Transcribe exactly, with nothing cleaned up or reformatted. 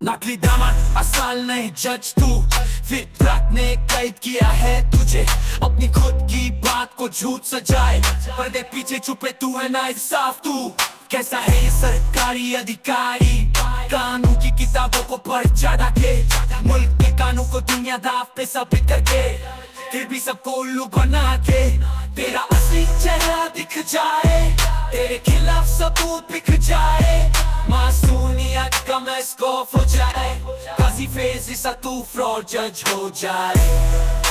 नकली दामन असल नहीं जज तू, फितरत ने कैद किया है तुझे। अपनी खुद की बात को झूठ सजाए, पर्दे पीछे छुपे तू है ना इंसाफ तू। कैसा है ये सरकारी अधिकारी, कानून की किताबों को पढ़ ज्यादा के, मुल्क के कानून को दुनिया दाव पे साबित करके, फिर भी सबको उल्लू बना के तेरा असली चेहरा दिख जाए, तेरे खिलाफ सबूत बिक जाए, मासूमियत का मैस्कोफ हो जाए, वजीफे से तू फ्रॉड जज हो जाए।